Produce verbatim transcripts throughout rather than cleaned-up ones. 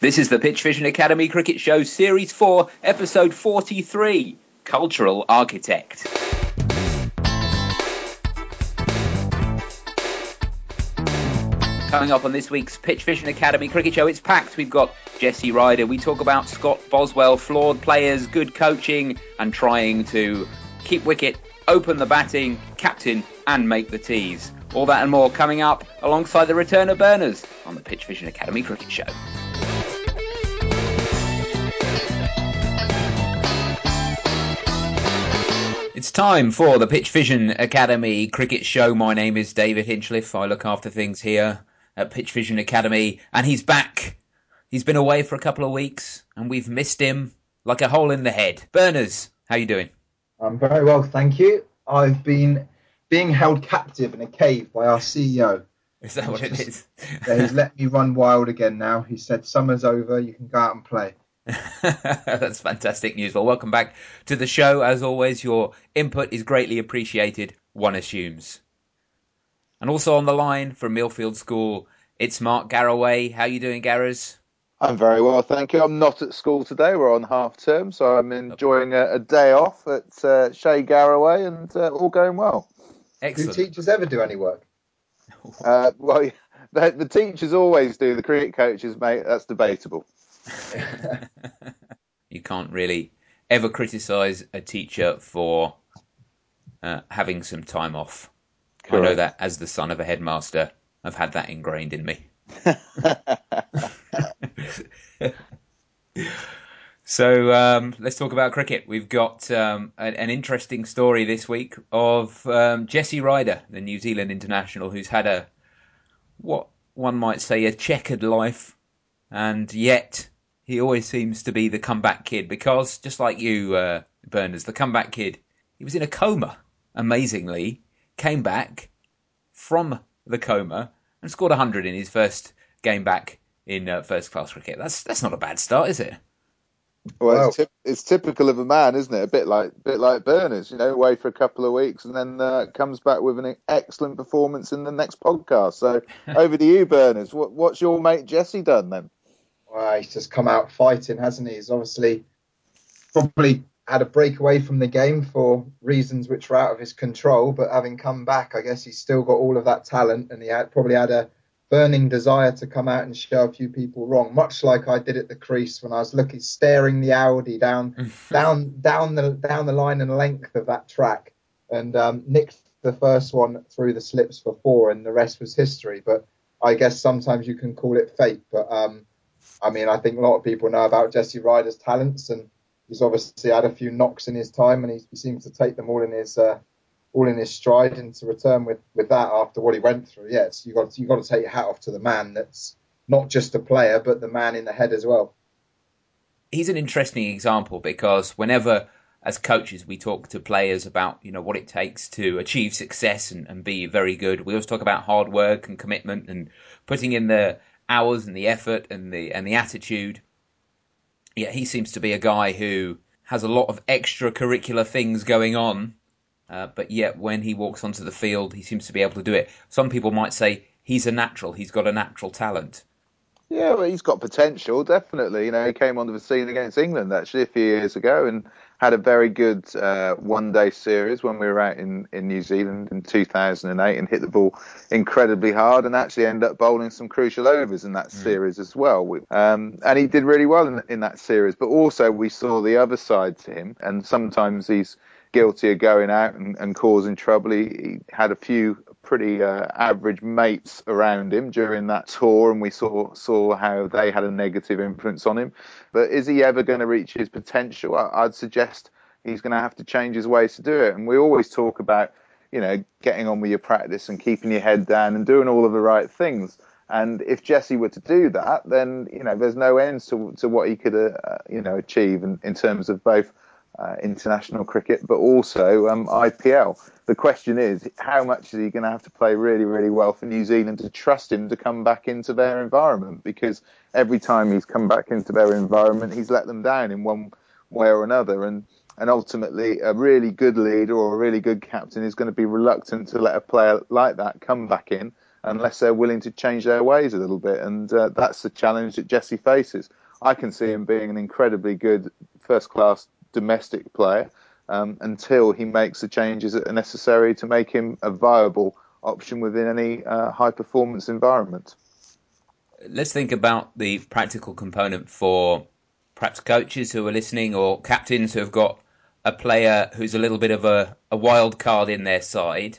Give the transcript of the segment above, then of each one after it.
This is the Pitch Vision Academy Cricket Show, Series four, Episode forty-three, Cultural Architect. Coming up on this week's Pitch Vision Academy Cricket Show, it's packed. We've got Jesse Ryder. We talk about Scott Boswell, flawed players, good coaching, and trying to keep wicket, open the batting, captain, and make the tees. All that and more coming up alongside the return of Burners on the Pitch Vision Academy Cricket Show. It's time for the Pitch Vision Academy Cricket Show. My name is David Hinchliffe. I look after things here at Pitch Vision Academy, and he's back. He's been away for a couple of weeks, and we've missed him like a hole in the head. Burners, how you doing? I'm very well, thank you. I've been being held captive in a cave by our C E O. Is that what it is? Yeah, he's let me run wild again now. He said, summer's over, you can go out and play. That's fantastic news. Well, welcome back to the show. As always, your input is greatly appreciated, one assumes. And also on the line from Millfield School, it's Mark Garraway. How you doing, Garras? I'm very well, thank you. I'm not at school today. We're on half term, so I'm enjoying a, a day off at uh, Shea Garraway, and uh, all going well. Excellent. Do teachers ever do any work? Uh, well, the, the teachers always do. The cricket coaches, mate, that's debatable. You can't really ever criticise a teacher for uh, having some time off. Correct. I know that as the son of a headmaster, I've had that ingrained in me. So um, let's talk about cricket. We've got um, an, an interesting story this week of um, Jesse Ryder, the New Zealand international, who's had a, what one might say, a checkered life, and yet he always seems to be the comeback kid, because just like you, uh, Berners, the comeback kid, he was in a coma, amazingly, came back from the coma and scored one hundred in his first game back in uh, first-class cricket. That's that's not a bad start, is it? Well, Wow. it's, typ- it's typical of a man, isn't it? A bit like bit like Berners, you know, away for a couple of weeks and then uh, comes back with an excellent performance in the next podcast. So over to you, Berners. What, what's your mate Jesse done then? Well, he's just come out fighting, hasn't he? He's obviously probably had a break away from the game for reasons which were out of his control, but having come back, I guess he's still got all of that talent, and he had, probably had a burning desire to come out and show a few people wrong, much like I did at the crease when I was looking, staring the Audi down, down, down the down the line and length of that track, and um, nicked the first one through the slips for four, and the rest was history. But I guess sometimes you can call it fate. But um, I mean, I think a lot of people know about Jesse Ryder's talents, and he's obviously had a few knocks in his time, and he, he seems to take them all in his uh, all in his stride. And to return with, with that after what he went through, yes, you got you got to take your hat off to the man. That's not just a player, but the man in the head as well. He's an interesting example, because whenever, as coaches, we talk to players about, you know, what it takes to achieve success and, and be very good, we always talk about hard work and commitment and putting in the hours and the effort and the and the attitude. Yeah, he seems to be a guy who has a lot of extracurricular things going on, uh, but yet when he walks onto the field, he seems to be able to do it. Some people might say he's a natural, he's got a natural talent. Yeah, well, he's got potential, definitely. You know, he came onto the scene against England, actually, a few years ago, and had a very good uh, one-day series when we were out in, in New Zealand in two thousand eight, and hit the ball incredibly hard, and actually ended up bowling some crucial overs in that mm. series as well. Um, and he did really well in, in that series. But also we saw the other side to him, and sometimes he's guilty of going out and, and causing trouble. He, he had a few pretty uh, average mates around him during that tour, and we saw saw how they had a negative influence on him. But is he ever going to reach his potential? I, I'd suggest he's going to have to change his ways to do it. And we always talk about, you know, getting on with your practice and keeping your head down and doing all of the right things. And if Jesse were to do that, then, you know, there's no end to, to what he could, uh, you know, achieve in, in terms of both Uh, international cricket, but also um, I P L. The question is, how much is he going to have to play really, really well for New Zealand to trust him to come back into their environment? Because every time he's come back into their environment, he's let them down in one way or another. And, and ultimately, a really good leader or a really good captain is going to be reluctant to let a player like that come back in unless they're willing to change their ways a little bit. And uh, that's the challenge that Jesse faces. I can see him being an incredibly good first-class domestic player um, until he makes the changes that are necessary to make him a viable option within any uh, high-performance environment. Let's think about the practical component for perhaps coaches who are listening or captains who have got a player who's a little bit of a, a wild card in their side.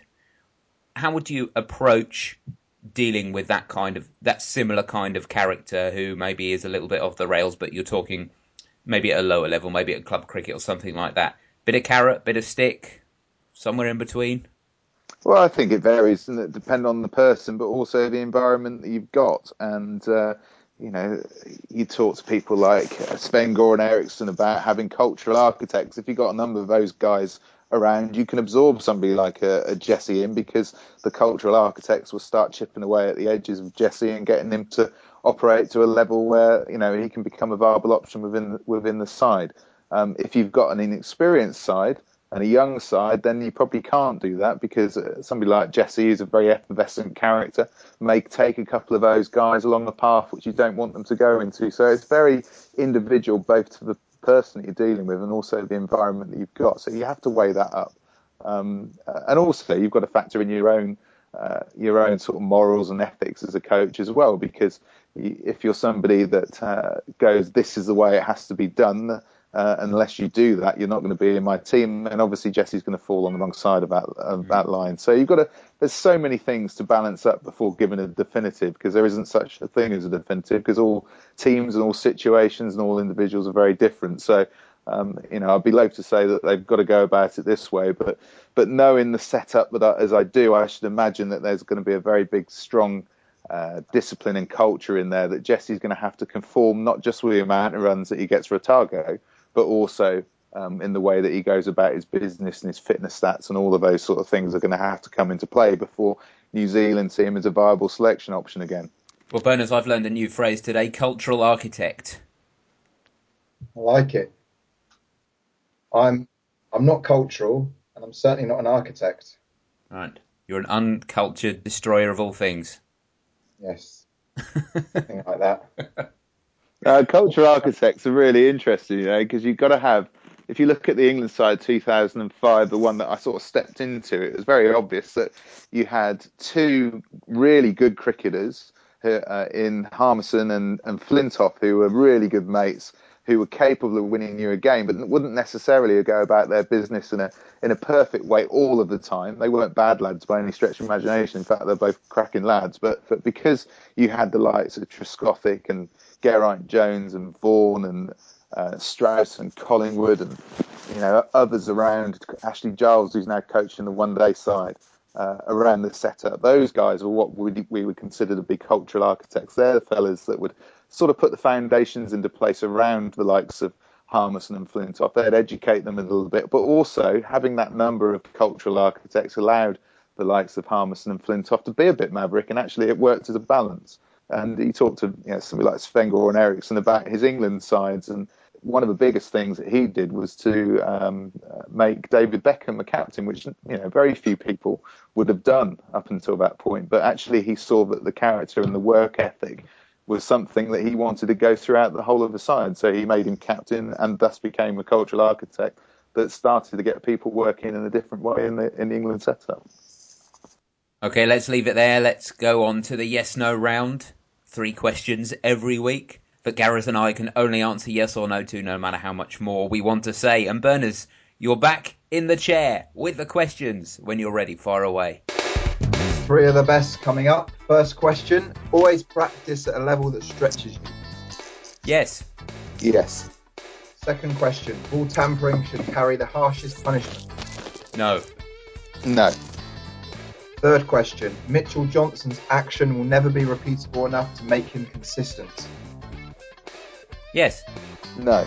How would you approach dealing with that kind of, that similar kind of character who maybe is a little bit off the rails, but you're talking maybe at a lower level, maybe at club cricket or something like that? Bit of carrot, bit of stick, somewhere in between? Well, I think it varies, and it depends on the person, but also the environment that you've got. And, uh, you know, you talk to people like Sven-Göran Eriksson about having cultural architects. If you've got a number of those guys around, you can absorb somebody like a, a Jesse in, because the cultural architects will start chipping away at the edges of Jesse and getting him to operate to a level where, you know, he can become a viable option within within the side. Um, if you've got an inexperienced side and a young side, then you probably can't do that, because somebody like Jesse, who's a very effervescent character, may take a couple of those guys along a path which you don't want them to go into. So it's very individual, both to the person that you're dealing with and also the environment that you've got. So you have to weigh that up. Um, and also you've got to factor in your own uh, your own sort of morals and ethics as a coach as well, because if you're somebody that uh, goes, this is the way it has to be done, Uh, unless you do that, you're not going to be in my team. And obviously Jesse's going to fall on the wrong side of that, of that line. So you've got to, there's so many things to balance up before giving a definitive, because there isn't such a thing as a definitive, because all teams and all situations and all individuals are very different. So, um, you know, I'd be loath to say that they've got to go about it this way, but, but knowing the setup that I, as I do, I should imagine that there's going to be a very big, strong uh, discipline and culture in there that Jesse's going to have to conform, not just with the amount of runs that he gets for a Otago, but also um, in the way that he goes about his business and his fitness stats, and all of those sort of things are going to have to come into play before New Zealand see him as a viable selection option again. Well, Berners, I've learned a new phrase today, cultural architect. I like it. I'm I'm not cultural, and I'm certainly not an architect. Right. You're an uncultured destroyer of all things. Yes. Something like that. Uh, cultural architects are really interesting, you know, because you've got to have, if you look at the England side two thousand five, the one that I sort of stepped into, it was very obvious that you had two really good cricketers uh, in Harmison and, and Flintoff, who were really good mates, who were capable of winning you a game, but wouldn't necessarily go about their business in a in a perfect way all of the time. They weren't bad lads by any stretch of imagination. In fact, they're both cracking lads. But, but because you had the likes of Trescothick and Geraint Jones and Vaughan and uh, Strauss and Collingwood and, you know, others around, Ashley Giles, who's now coaching the one-day side, uh, around the setup, those guys were what we, we would consider to be cultural architects. They're the fellas that would sort of put the foundations into place around the likes of Harmison and Flintoff. They'd educate them a little bit, but also having that number of cultural architects allowed the likes of Harmison and Flintoff to be a bit maverick, and actually it worked as a balance. And he talked to, you know, somebody like Sven-Göran Eriksson about his England sides, and one of the biggest things that he did was to um, make David Beckham a captain, which, you know, very few people would have done up until that point. But actually he saw that the character and the work ethic was something that he wanted to go throughout the whole of the side. So he made him captain and thus became a cultural architect that started to get people working in a different way in the, in the England setup. Okay, let's leave it there. Let's go on to the yes-no round. Three questions every week that Gareth and I can only answer yes or no to, no matter how much more we want to say. And Berners, you're back in the chair with the questions when you're ready. Fire away. Three of the best coming up. First question, always practice at a level that stretches you. Yes. Yes. Second question, ball tampering should carry the harshest punishment. No. No. Third question, Mitchell Johnson's action will never be repeatable enough to make him consistent. Yes. No.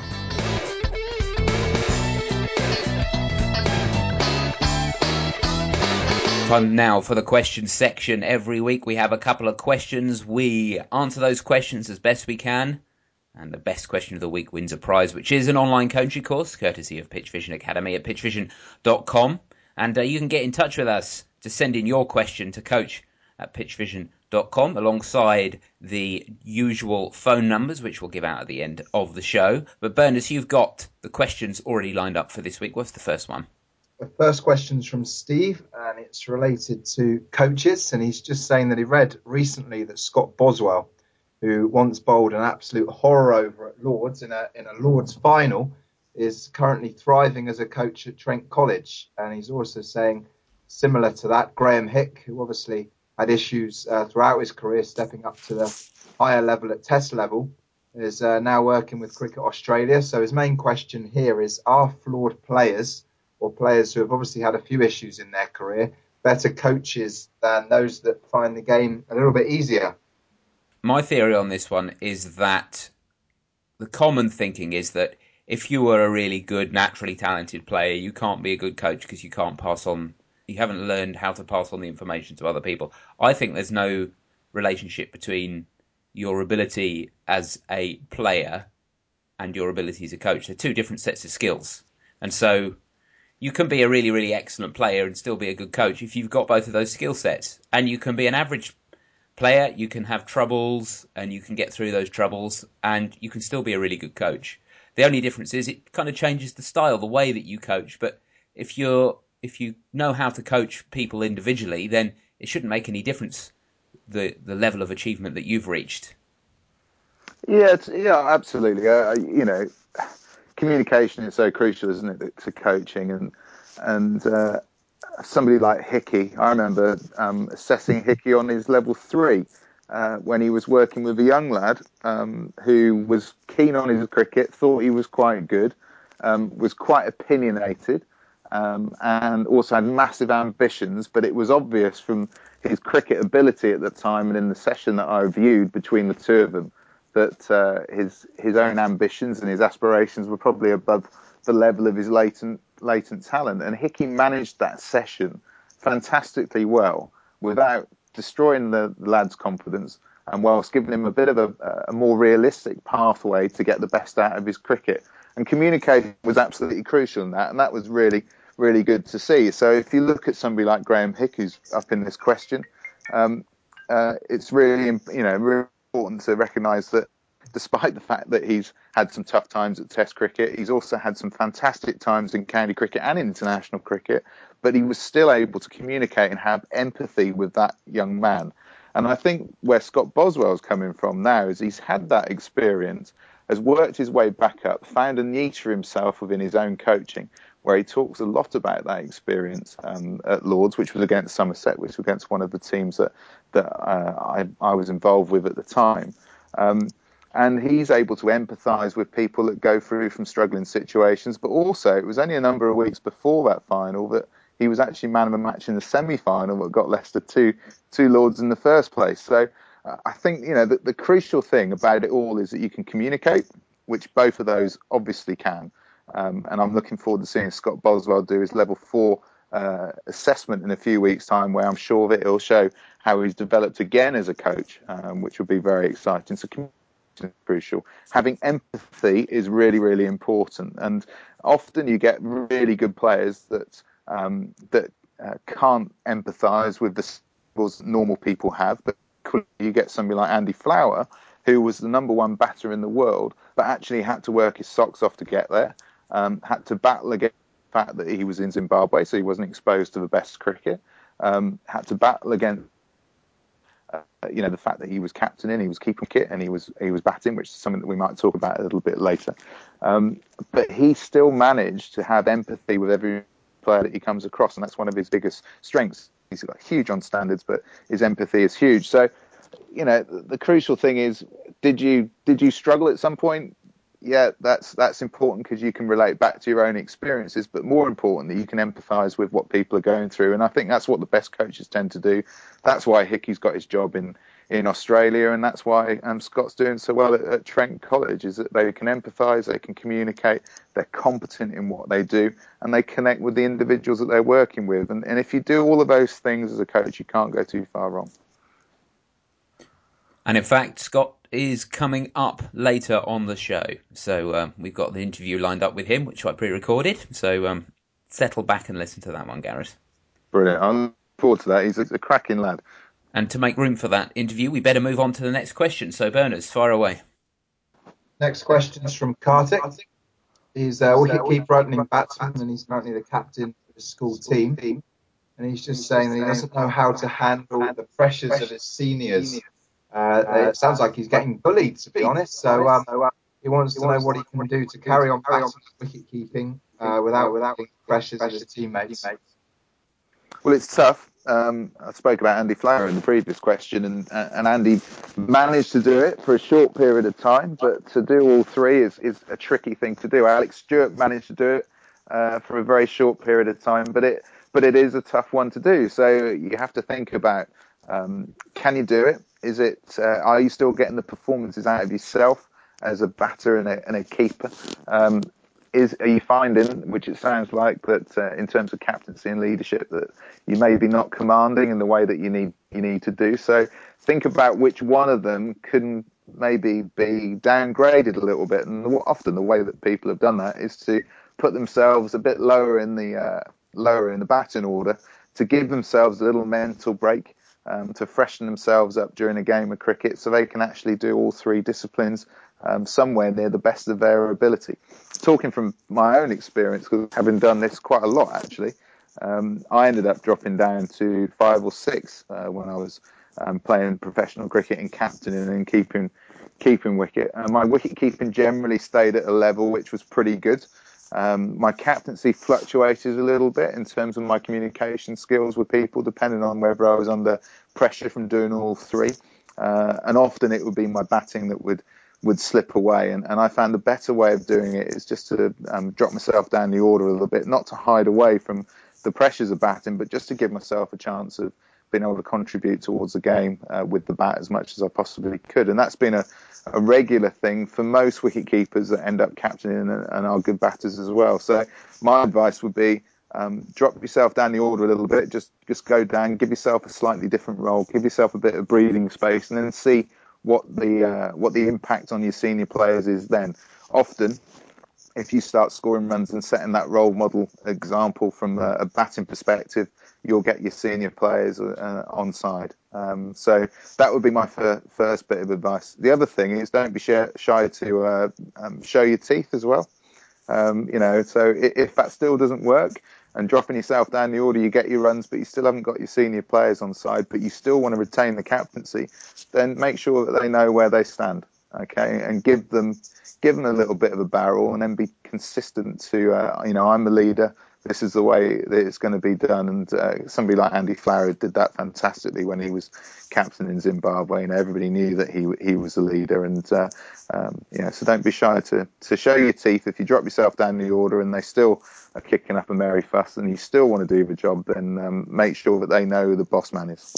Time now for the question section. Every week we have a couple of questions. We answer those questions as best we can. And the best question of the week wins a prize, which is an online coaching course, courtesy of Pitch Vision Academy at pitch vision dot com. And uh, you can get in touch with us to send in your question to coach at pitch vision dot com, alongside the usual phone numbers, which we'll give out at the end of the show. But Berners, you've got the questions already lined up for this week. What's the first one? The first question's from Steve, and it's related to coaches. And he's just saying that he read recently that Scott Boswell, who once bowled an absolute horror over at Lords in a in a Lords final, is currently thriving as a coach at Trent College. And he's also saying, similar to that, Graham Hick, who obviously had issues uh, throughout his career stepping up to the higher level at Test level, is uh, now working with Cricket Australia. So his main question here is, are flawed players, or players who have obviously had a few issues in their career, better coaches than those that find the game a little bit easier? My theory on this one is that the common thinking is that if you were a really good, naturally talented player, you can't be a good coach because you can't pass on, you haven't learned how to pass on the information to other people. I think there's no relationship between your ability as a player and your ability as a coach. They're two different sets of skills. And so you can be a really, really excellent player and still be a good coach if you've got both of those skill sets. And you can be an average player, you can have troubles and you can get through those troubles and you can still be a really good coach. The only difference is it kind of changes the style, the way that you coach. But if you're if you know how to coach people individually, then it shouldn't make any difference the the level of achievement that you've reached. Yeah, it's, yeah, absolutely. Uh, you know, communication is so crucial, isn't it, to coaching, and and uh, somebody like Hickey, I remember um, assessing Hickey on his level three uh, when he was working with a young lad um, who was keen on his cricket, thought he was quite good, um, was quite opinionated, um, and also had massive ambitions. But it was obvious from his cricket ability at the time and in the session that I viewed between the two of them that uh, his his own ambitions and his aspirations were probably above the level of his latent latent talent. And Hickey managed that session fantastically well without destroying the lad's confidence, and whilst giving him a bit of a, a more realistic pathway to get the best out of his cricket. And communication was absolutely crucial in that, and that was really, really good to see. So if you look at somebody like Graham Hick, who's up in this question, um, uh, it's really, you know, really important to recognise that despite the fact that he's had some tough times at Test cricket, he's also had some fantastic times in county cricket and international cricket, but he was still able to communicate and have empathy with that young man. And I think where Scott Boswell's coming from now is he's had that experience, has worked his way back up, found a niche for himself within his own coaching, where he talks a lot about that experience um, at Lords, which was against Somerset, which was against one of the teams that that uh, I, I was involved with at the time. Um, and he's able to empathise with people that go through from struggling situations. But also, it was only a number of weeks before that final that he was actually man of the match in the semi-final that got Leicester to two Lords in the first place. So uh, I think, you know, the, the crucial thing about it all is that you can communicate, which both of those obviously can. Um, and I'm looking forward to seeing Scott Boswell do his level four uh, assessment in a few weeks' time, where I'm sure that he'll show how he's developed again as a coach, um, which will be very exciting. So communication is crucial. Having empathy is really, really important. And often you get really good players that um, that uh, can't empathise with the skills that normal people have. But you get somebody like Andy Flower, who was the number one batter in the world, but actually had to work his socks off to get there. Um, had to battle against the fact that he was in Zimbabwe, so he wasn't exposed to the best cricket. Um, had to battle against, uh, you know, the fact that he was captaining, he was keeping kit, and he was he was batting, which is something that we might talk about a little bit later. Um, but he still managed to have empathy with every player that he comes across, and that's one of his biggest strengths. He's got huge on standards, but his empathy is huge. So, you know, the, the crucial thing is, did you did you struggle at some point? Yeah, that's that's important because you can relate back to your own experiences, but more importantly, you can empathise with what people are going through. And I think that's what the best coaches tend to do. That's why Hickey's got his job in, in Australia, and that's why um, Scott's doing so well at, at Trent College, is that they can empathise, they can communicate, they're competent in what they do, and they connect with the individuals that they're working with. And, and if you do all of those things as a coach, you can't go too far wrong. And in fact, Scott is coming up later on the show. So um, we've got the interview lined up with him, which I pre-recorded. So um, settle back and listen to that one, Gareth. Brilliant. I'm looking forward to that. He's a, a cracking lad. And to make room for that interview, we better move on to the next question. So, Berners, fire away. Next question is from Kartik. He's a wicket-keeper, opening batsman, and he's currently the captain of his school team. And he's just saying that he doesn't know how to handle the pressures of his seniors. Uh, it sounds like he's getting bullied, to be honest. So um, he wants to know what he can do to carry on batting wicket-keeping uh, without without the pressures of his teammates. Well, it's tough. Um, I spoke about Andy Flower in the previous question, and and Andy managed to do it for a short period of time, but to do all three is, is a tricky thing to do. Alex Stewart managed to do it uh, for a very short period of time, but it but it is a tough one to do. So you have to think about, um, can you do it? Is it uh, are you still getting the performances out of yourself as a batter and a, and a keeper? Um, Is, are you finding, which it sounds like, that uh, in terms of captaincy and leadership, that you may be not commanding in the way that you need you need to do? So think about which one of them can maybe be downgraded a little bit. And often the way that people have done that is to put themselves a bit lower in the uh, lower in the batting order to give themselves a little mental break, um, to freshen themselves up during a game of cricket, so they can actually do all three disciplines um, somewhere near the best of their ability. Talking from my own experience, because having done this quite a lot actually, um, I ended up dropping down to five or six uh, when I was um, playing professional cricket and captaining and keeping keeping wicket. Uh, my wicket keeping generally stayed at a level which was pretty good. Um, my captaincy fluctuated a little bit in terms of my communication skills with people, depending on whether I was under pressure from doing all three. Uh, and often it would be my batting that would would slip away, and, and I found the better way of doing it is just to um, drop myself down the order a little bit, not to hide away from the pressures of batting, but just to give myself a chance of being able to contribute towards the game uh, with the bat as much as I possibly could. And that's been a, a regular thing for most wicket keepers that end up captaining and, and are good batters as well. So my advice would be um, drop yourself down the order a little bit, just just go down, give yourself a slightly different role, give yourself a bit of breathing space, and then see what the uh, what the impact on your senior players is then. Often, if you start scoring runs and setting that role model example from a, a batting perspective, you'll get your senior players uh, on side. Um, so that would be my fir- first bit of advice. The other thing is don't be shy, shy to uh, um, show your teeth as well. Um, you know, so if, if that still doesn't work, and dropping yourself down the order, you get your runs, but you still haven't got your senior players on side, but you still want to retain the captaincy, then make sure that they know where they stand, okay, and give them give them a little bit of a barrel, and then be consistent to, uh, you know, I'm the leader, this is the way that it's going to be done. And uh, somebody like Andy Flower did that fantastically when he was captain in Zimbabwe, and everybody knew that he he was the leader. And uh, um, yeah, so don't be shy to to show your teeth. If you drop yourself down the order and they still are kicking up a merry fuss and you still want to do the job, then um, make sure that they know who the boss man is.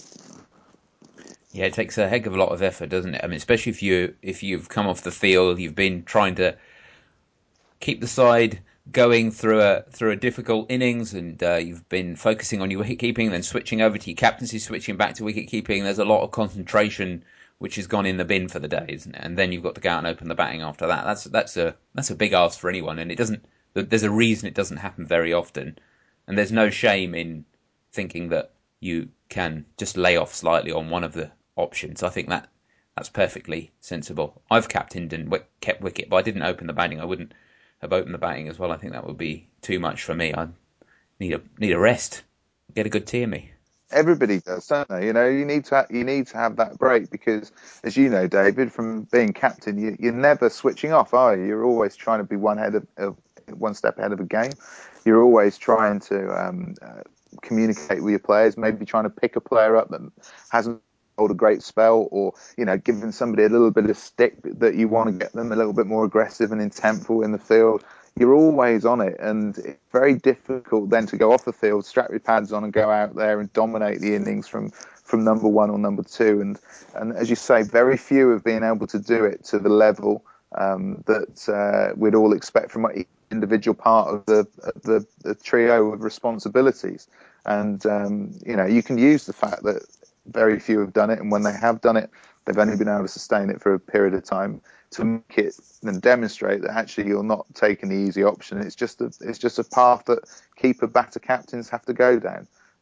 Yeah, it takes a heck of a lot of effort, doesn't it? I mean, especially if you if you've come off the field, you've been trying to keep the side going through a through a difficult innings, and uh, you've been focusing on your wicket keeping, then switching over to your captaincy, switching back to wicket keeping. There's a lot of concentration which has gone in the bin for the day, isn't it? And then you've got to go out and open the batting after that. That's that's a that's a big ask for anyone, and it doesn't. There's a reason it doesn't happen very often, and there's no shame in thinking that you can just lay off slightly on one of the options. I think that that's perfectly sensible. I've captained and kept wicket, but I didn't open the batting. I wouldn't have opened the batting as well. I think that would be too much for me. I need a need a rest, get a good tea in me. Everybody does, don't they? You know, you need to ha- you need to have that break because, as you know, David, from being captain, you, you're never switching off, are you? You're always trying to be one head of, of one step ahead of a game. You're always trying to um, uh, communicate with your players, maybe trying to pick a player up that hasn't hold a great spell, or you know, giving somebody a little bit of stick that you want to get them a little bit more aggressive and intentful in the field. You're always on it, and it's very difficult then to go off the field, strap your pads on, and go out there and dominate the innings from from number one or number two. And and as you say, very few have been able to do it to the level um, that uh, we'd all expect from each individual part of the the, the trio of responsibilities. And um, you know, you can use the fact that very few have done it, and when they have done it, they've only been able to sustain it for a period of time to make it and demonstrate that actually you're not taking the easy option. It's just a, it's just a path that keeper batter captains have to go down.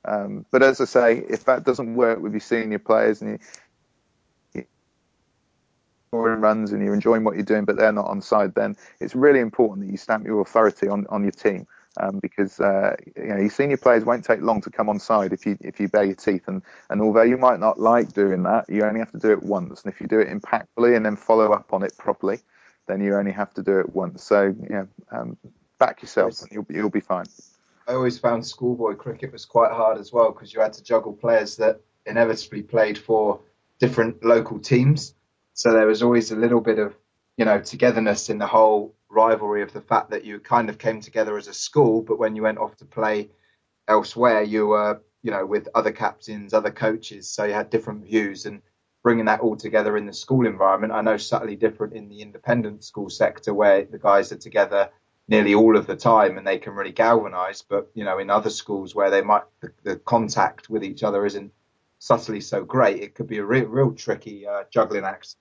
Um, but as I say, if that doesn't work with your senior players and you, you're in runs and you're enjoying what you're doing, but they're not on side, then it's really important that you stamp your authority on, on your team. Um, because uh, you know, your senior players won't take long to come on side if you if you bare your teeth. And, and although you might not like doing that, you only have to do it once. And if you do it impactfully and then follow up on it properly, then you only have to do it once. So yeah, um, back yourself and you'll you'll be fine. I always found schoolboy cricket was quite hard as well because you had to juggle players that inevitably played for different local teams. So there was always a little bit of, you know, togetherness in the whole rivalry of the fact that you kind of came together as a school, but when you went off to play elsewhere, you were, you know, with other captains, other coaches, so you had different views, and bringing that all together in the school environment, I know subtly different in the independent school sector where the guys are together nearly all of the time and they can really galvanise, but, you know, in other schools where they might, the, the contact with each other isn't subtly so great, it could be a real, real tricky uh, juggling act.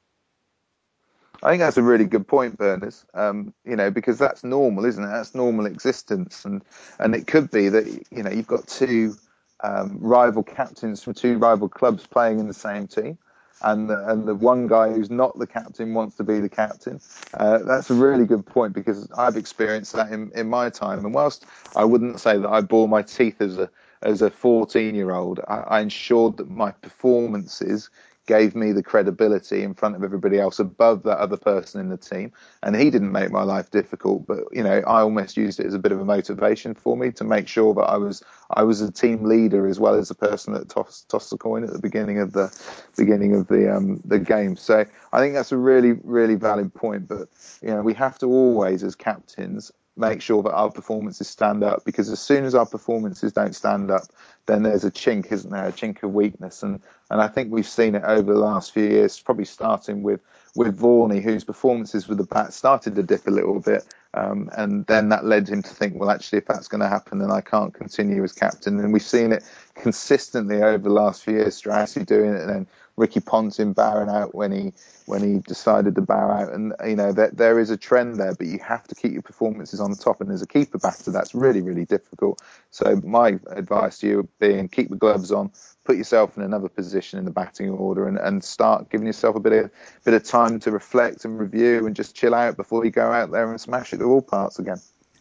I think that's a really good point, Berners. Um, you know, because that's normal, isn't it? That's normal existence, and and it could be that you know you've got two um, rival captains from two rival clubs playing in the same team, and the, and the one guy who's not the captain wants to be the captain. Uh, that's a really good point because I've experienced that in, in my time. And whilst I wouldn't say that I bore my teeth as a as a fourteen-year-old, I, I ensured that my performances gave me the credibility in front of everybody else above that other person in the team. And he didn't make my life difficult, but, you know, I almost used it as a bit of a motivation for me to make sure that I was I was a team leader as well as the person that tossed, tossed the coin at the beginning of the beginning of the um, the game. So I think that's a really, really valid point. But, you know, we have to always, as captains, make sure that our performances stand up, because as soon as our performances don't stand up, then there's a chink, isn't there? A chink of weakness. And and I think we've seen it over the last few years, probably starting with, with Varney, whose performances with the bat started to dip a little bit. Um, and then that led him to think, well, actually, if that's going to happen, then I can't continue as captain. And we've seen it consistently over the last few years, Strassi doing it, and then Ricky Ponting bowing out when he when he decided to bow out. And, you know, there, there is a trend there, but you have to keep your performances on the top. And as a keeper batter, that's really, really difficult. So my advice to you being keep the gloves on, put yourself in another position in the batting order, and, and start giving yourself a bit of bit of time to reflect and review and just chill out before you go out there and smash it to all parts again.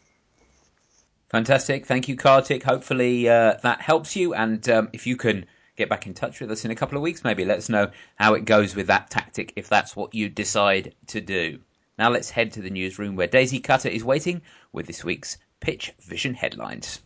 Fantastic. Thank you, Kartik. Hopefully uh, that helps you. And um, if you can get back in touch with us in a couple of weeks, maybe let us know how it goes with that tactic, if that's what you decide to do. Now let's head to the newsroom where Daisy Cutter is waiting with this week's Pitch Vision headlines.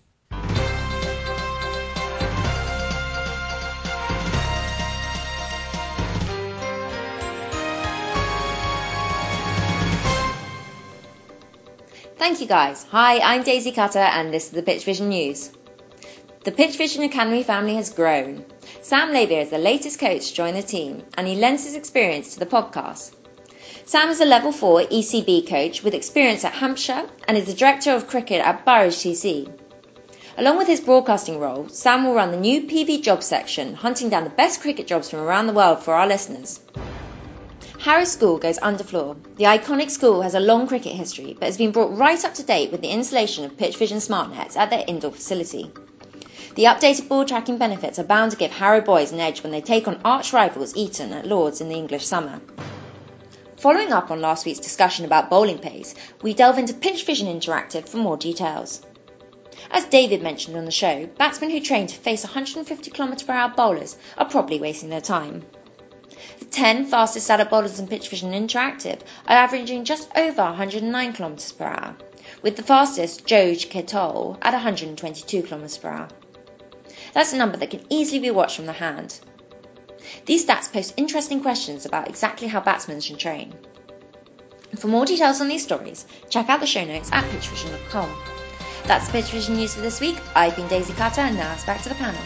Thank you guys. Hi, I'm Daisy Cutter and this is the Pitch Vision News. The Pitch Vision Academy family has grown. Sam Lavier is the latest coach to join the team and he lends his experience to the podcast. Sam is a level four E C B coach with experience at Hampshire and is the director of cricket at Burridge T C. Along with his broadcasting role, Sam will run the new P V Jobs section, hunting down the best cricket jobs from around the world for our listeners. Harrow School goes underfloor. The iconic school has a long cricket history, but has been brought right up to date with the installation of Pitch Vision smart nets at their indoor facility. The updated ball tracking benefits are bound to give Harrow boys an edge when they take on arch rivals Eton at Lords in the English summer. Following up on last week's discussion about bowling pace, we delve into Pitch Vision Interactive for more details. As David mentioned on the show, batsmen who train to face one hundred fifty kilometres per hour bowlers are probably wasting their time. The ten fastest adult bowlers in Pitch Vision Interactive are averaging just over one hundred nine kilometres per hour, with the fastest, George Ketol, at one hundred twenty-two kilometres per hour. That's a number that can easily be watched from the hand. These stats post interesting questions about exactly how batsmen should train. For more details on these stories, check out the show notes at pitch vision dot com. That's the Pitch Vision News for this week. I've been Daisy Cutter and now it's back to the panel.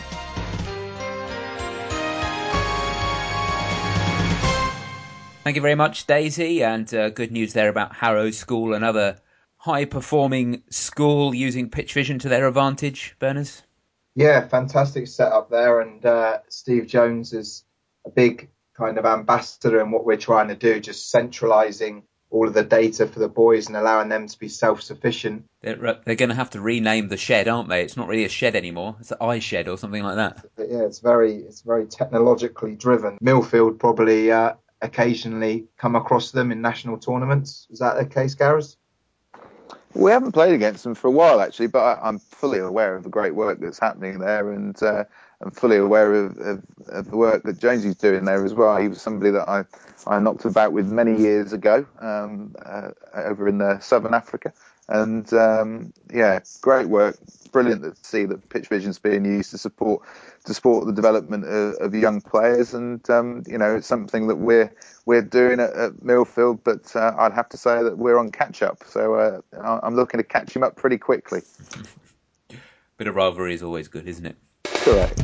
Thank you very much, Daisy, and uh, good news there about Harrow School, another high-performing school using Pitch Vision to their advantage. Berners? Yeah, fantastic setup there, and uh, Steve Jones is a big kind of ambassador in what we're trying to do, just centralising all of the data for the boys and allowing them to be self-sufficient. They're, they're going to have to rename the shed, aren't they? It's not really a shed anymore. It's an eye shed or something like that. Yeah, it's very it's very technologically driven. Millfield probably uh, occasionally come across them in national tournaments. Is that the case, Gareth? We haven't played against them for a while, actually, but I, I'm fully aware of the great work that's happening there, and uh, I'm fully aware of, of, of the work that Jonesy's doing there as well. He was somebody that I, I knocked about with many years ago um, uh, over in uh, Southern Africa. And, um, yeah, great work. Brilliant to see that Pitch Vision's being used to support to support the development of, of young players. And, um, you know, it's something that we're we're doing at, at Millfield, but uh, I'd have to say that we're on catch-up. So uh, I'm looking to catch him up pretty quickly. Bit of rivalry is always good, isn't it? Correct.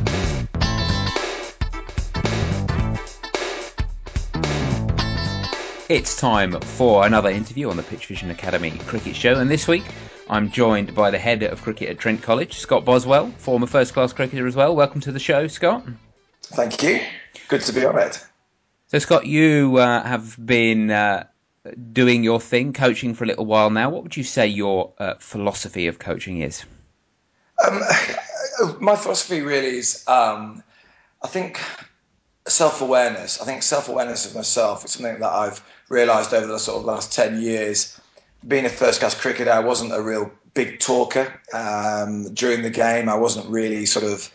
It's time for another interview on the Pitch Vision Academy Cricket Show, and this week I'm joined by the head of cricket at Trent College, Scott Boswell, former first-class cricketer as well. Welcome to the show, Scott. Thank you. Good to be on it. So, Scott, you uh, have been uh, doing your thing, coaching for a little while now. What would you say your uh, philosophy of coaching is? Um, my philosophy really is, um, I think, self-awareness. I think self-awareness of myself is something that I've realised over the sort of last ten years. Being a first-class cricketer, I wasn't a real big talker um, during the game. I wasn't really sort of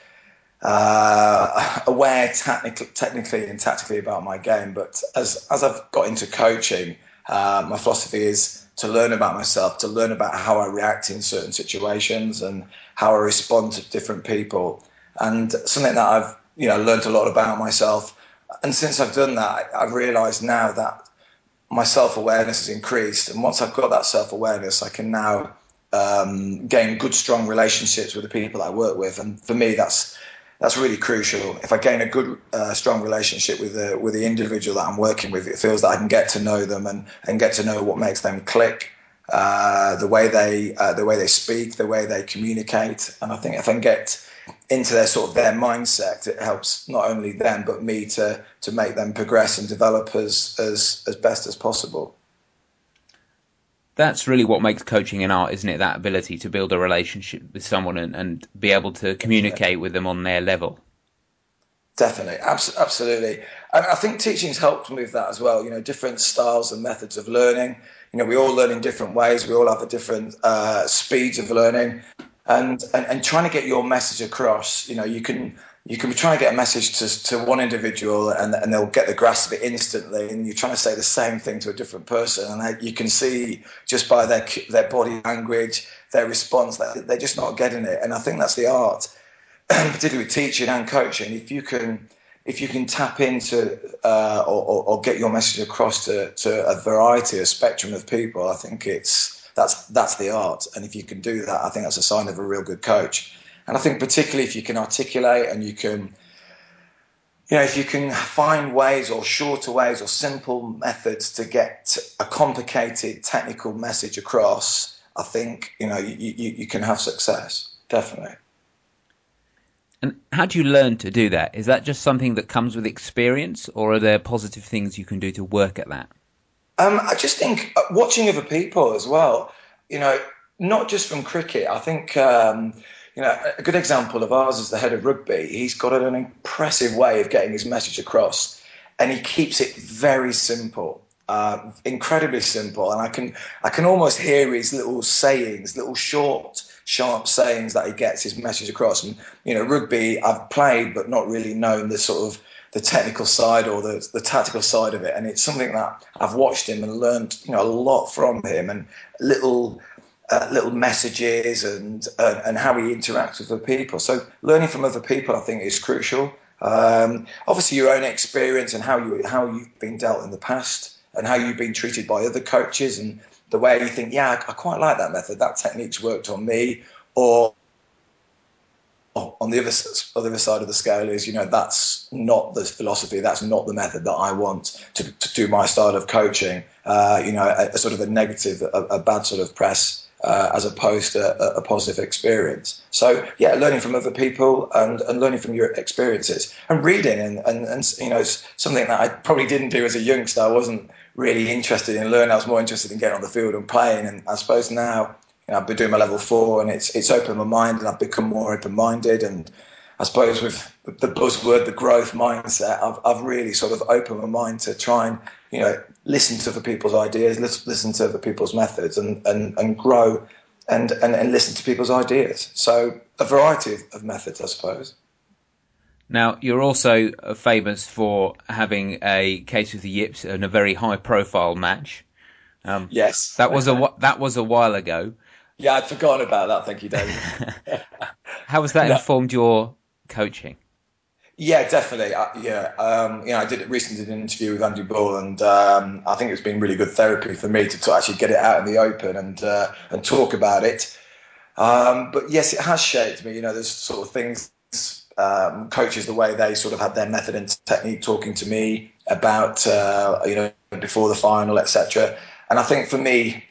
uh, aware technically, technically and tactically about my game. But as as I've got into coaching, uh, my philosophy is to learn about myself, to learn about how I react in certain situations and how I respond to different people. And something that I've you know learned a lot about myself. And since I've done that, I've realised now that my self-awareness has increased. And once I've got that self-awareness, I can now um, gain good, strong relationships with the people I work with. And for me, that's that's really crucial. If I gain a good, uh, strong relationship with the with the individual that I'm working with, it feels that I can get to know them and, and get to know what makes them click, uh, the way they uh, the way they speak, the way they communicate. And I think if I can get into their sort of their mindset, it helps not only them but me to to make them progress and develop as as as best as possible. That's really what makes coaching an art, isn't it? That ability to build a relationship with someone and, and be able to communicate with them on their level. Definitely, Abs- absolutely. And I think teaching's helped me with that as well. You know, different styles and methods of learning. You know, we all learn in different ways. We all have a different uh, speeds of learning. And, and and trying to get your message across, you know, you can you can be trying to get a message to to one individual and and they'll get the grasp of it instantly, and you're trying to say the same thing to a different person, and they, you can see just by their their body language, their response, that they're just not getting it. And I think that's the art, particularly with teaching and coaching. If you can if you can tap into uh, or, or, or get your message across to to a variety, a spectrum of people, I think it's. That's that's the art, and if you can do that, I think that's a sign of a real good coach. And I think particularly if you can articulate and you can, you know, if you can find ways or shorter ways or simple methods to get a complicated technical message across, I think you know you you, you can have success, definitely. And how do you learn to do that? Is that just something that comes with experience, or are there positive things you can do to work at that? Um, I just think uh, watching other people as well, you know, not just from cricket. I think, um, you know, a good example of ours is the head of rugby. He's got an impressive way of getting his message across, and he keeps it very simple, uh, incredibly simple. And I can, I can almost hear his little sayings, little short, sharp sayings that he gets his message across. And, you know, rugby I've played, but not really known the sort of the technical side or the, the tactical side of it. And it's something that I've watched him and learned, you know, a lot from him, and little uh, little messages and uh, and how he interacts with other people. So learning from other people, I think, is crucial. Um, obviously, your own experience and how you how you've been dealt in the past and how you've been treated by other coaches and the way you think, yeah, I, I quite like that method. That technique's worked on me. Or on the other, other side of the scale is, you know, that's not the philosophy, that's not the method that I want to, to do my style of coaching. Uh, you know, a, a sort of a negative, a, a bad sort of press uh, as opposed to a, a positive experience. So yeah, learning from other people and, and learning from your experiences and reading and, and, and you know, something that I probably didn't do as a youngster. I wasn't really interested in learning. I was more interested in getting on the field and playing. And I suppose now, you know, I've been doing my level four and it's it's opened my mind and I've become more open-minded. And I suppose with the buzzword, the growth mindset, I've, I've really sort of opened my mind to try and, you know, listen to other people's ideas, listen to other people's methods and, and, and grow and, and, and listen to people's ideas. So a variety of, of methods, I suppose. Now, you're also famous for having a case of the yips in a very high-profile match. Um, yes. That was a that was a while ago. Yeah, I'd forgotten about that. Thank you, David. How has that no. informed your coaching? Yeah, definitely. Uh, yeah, um, you know, I did recently did an interview with Andy Bull, and um, I think it's been really good therapy for me to, to actually get it out in the open and uh, and talk about it. Um, but yes, it has shaped me. You know, there's sort of things, um, coaches, the way they sort of had their method and technique talking to me about, uh, you know, before the final, et cetera. And I think for me,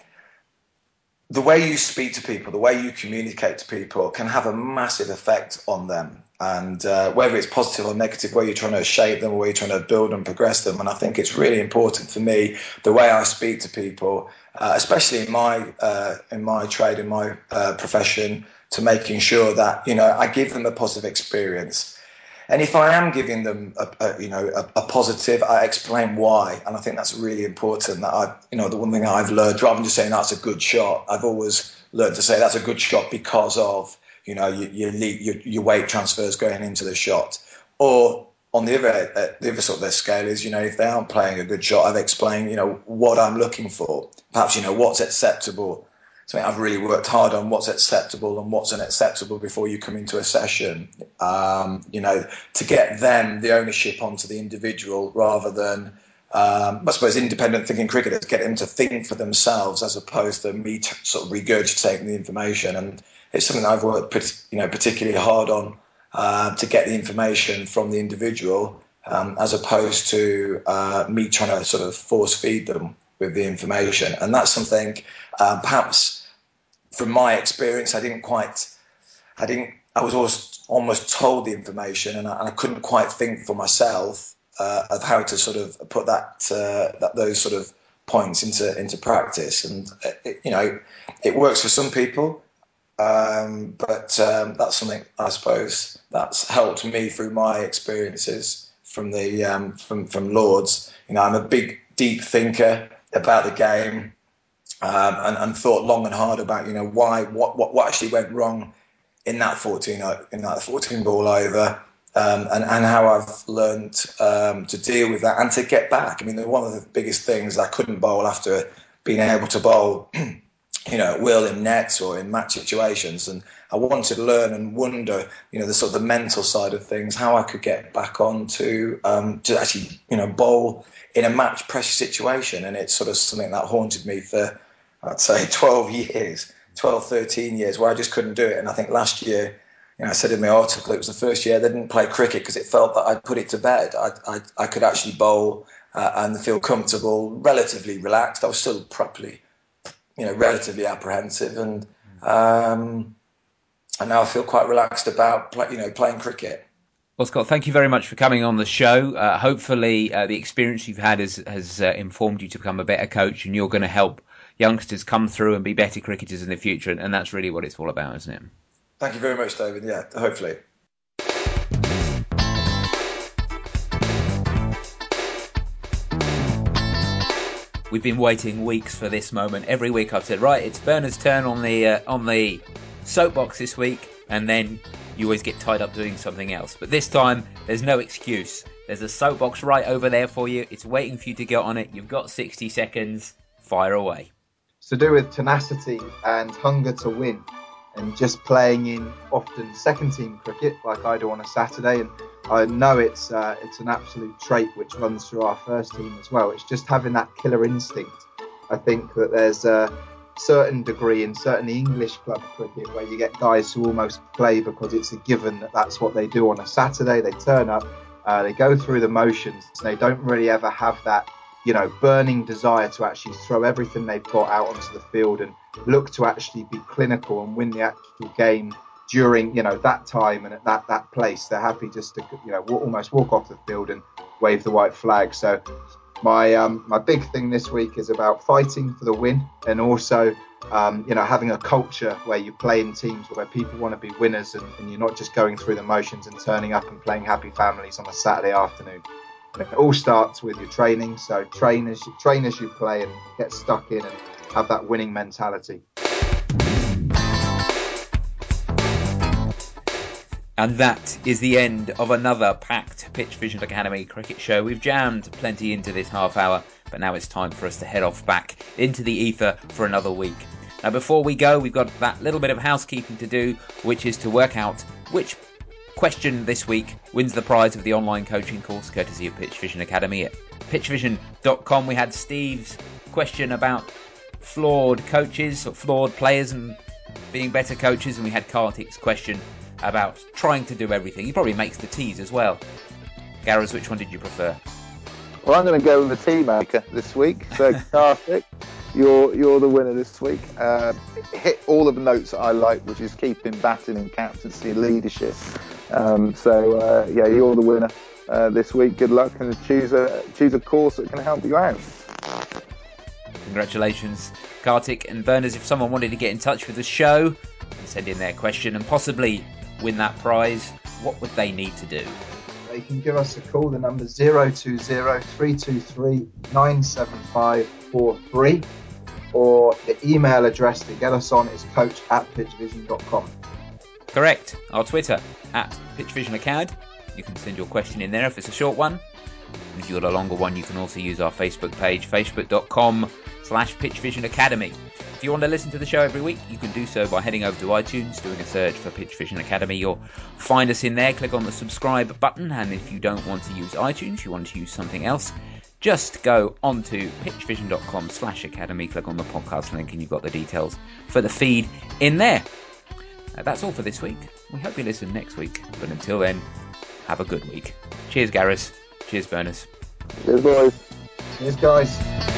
the way you speak to people, the way you communicate to people can have a massive effect on them. And uh, whether it's positive or negative, where you're trying to shape them or where you're trying to build and progress them. And I think it's really important for me, the way I speak to people, uh, especially in my uh, in my trade, in my uh, profession, to making sure that, you know, I give them a positive experience. And if I am giving them, a, a, you know, a, a positive, I explain why. And I think that's really important. That I, you know, the one thing I've learned, rather than just saying that's a good shot, I've always learned to say that's a good shot because of, you know, your your, your, your weight transfers going into the shot. Or on the other uh, the other sort of their scale is, you know, if they aren't playing a good shot, I've explained, you know, what I'm looking for. Perhaps, you know, what's acceptable. Something I've really worked hard on, what's acceptable and what's unacceptable before you come into a session, um, you know, to get them the ownership onto the individual rather than, um, I suppose, independent thinking cricketers, get them to think for themselves as opposed to me t- sort of regurgitating the information. And it's something I've worked pretty, you know, particularly hard on uh, to get the information from the individual um, as opposed to uh, me trying to sort of force feed them with the information. And that's something um, perhaps from my experience I didn't quite I didn't I was always almost told the information and I, and I couldn't quite think for myself uh, of how to sort of put that uh, that those sort of points into into practice. And it, you know, it works for some people, um, but um, that's something I suppose that's helped me through my experiences from the um, from from Lords. You know, I'm a big deep thinker about the game, um, and, and thought long and hard about, you know, why, what, what, what actually went wrong in that fourteen, in that fourteen ball over, um, and, and how I've learned um, to deal with that and to get back. I mean, one of the biggest things, I couldn't bowl after being able to bowl, you know, at will in nets or in match situations, and I wanted to learn and wonder, you know, the sort of the mental side of things, how I could get back on to um, to actually, you know, bowl in a match pressure situation. And it's sort of something that haunted me for, I'd say, twelve years, twelve, thirteen years, where I just couldn't do it. And I think last year, you know, I said in my article, it was the first year they didn't play cricket because it felt that I'd put it to bed. I, I, I could actually bowl uh, and feel comfortable, relatively relaxed. I was still properly, you know, relatively apprehensive, and um, and now I feel quite relaxed about, play, you know, playing cricket. Well, Scott, thank you very much for coming on the show. Uh, hopefully, uh, the experience you've had has, has uh, informed you to become a better coach, and you're going to help youngsters come through and be better cricketers in the future. And, and that's really what it's all about, isn't it? Thank you very much, David. Yeah, hopefully. We've been waiting weeks for this moment. Every week I've said, right, it's Bernard's turn on the uh, on the soapbox this week, and then you always get tied up doing something else. But this time, there's no excuse. There's a soapbox right over there for you. It's waiting for you to get on it. You've got sixty seconds. Fire away. It's to do with tenacity and hunger to win, and just playing in often second team cricket like I do on a Saturday. And I know it's uh, it's an absolute trait which runs through our first team as well. It's just having that killer instinct. I think that there's a certain degree in certainly English club cricket where you get guys who almost play because it's a given that that's what they do on a Saturday. They turn up, uh, they go through the motions. They don't really ever have that you know, burning desire to actually throw everything they've got out onto the field and look to actually be clinical and win the actual game during, you know, that time and at that, that place. They're happy just to, you know, almost walk off the field and wave the white flag. So my um, my big thing this week is about fighting for the win, and also, um, you know, having a culture where you play in teams where people want to be winners, and, and you're not just going through the motions and turning up and playing happy families on a Saturday afternoon. It all starts with your training. So train as you, train as you play and get stuck in and have that winning mentality. And that is the end of another packed Pitch Vision Academy cricket show. We've jammed plenty into this half hour, but now it's time for us to head off back into the ether for another week. Now, before we go, we've got that little bit of housekeeping to do, which is to work out which question this week wins the prize of the online coaching course, courtesy of Pitch Vision Academy at pitch vision dot com. We had Steve's question about flawed coaches or flawed players and being better coaches, and we had Kartik's question about trying to do everything. He probably makes the teas as well. Gareth, which one did you prefer? Well, I'm going to go with the tea maker this week. So, Kartik, you're you're the winner this week. Uh, hit all of the notes that I like, which is keeping batting and captaincy and leadership. Um, so, uh, yeah, you're the winner uh, this week. Good luck, and choose a choose a course that can help you out. Congratulations, Kartik and Burners. If someone wanted to get in touch with the show and send in their question and possibly win that prize, what would they need to do? They can give us a call. The number zero two zero, three two three, nine seven five four three, or the email address to get us on is coach at pitch vision dot com. Correct. Our Twitter at pitchvisionacad. You can send your question in there if it's a short one. And if you've got a longer one, you can also use our Facebook page, facebook dot com slash pitch vision academy. If you want to listen to the show every week, you can do so by heading over to iTunes, doing a search for Pitch Vision Academy. You'll find us in there, click on the subscribe button, and if you don't want to use iTunes, you want to use something else, just go onto pitch vision dot com slash academy, click on the podcast link, and you've got the details for the feed in there. Uh, that's all for this week. We hope you listen next week, but until then, have a good week. Cheers, Gareth. Cheers, Burners. Cheers, boys. Cheers, guys.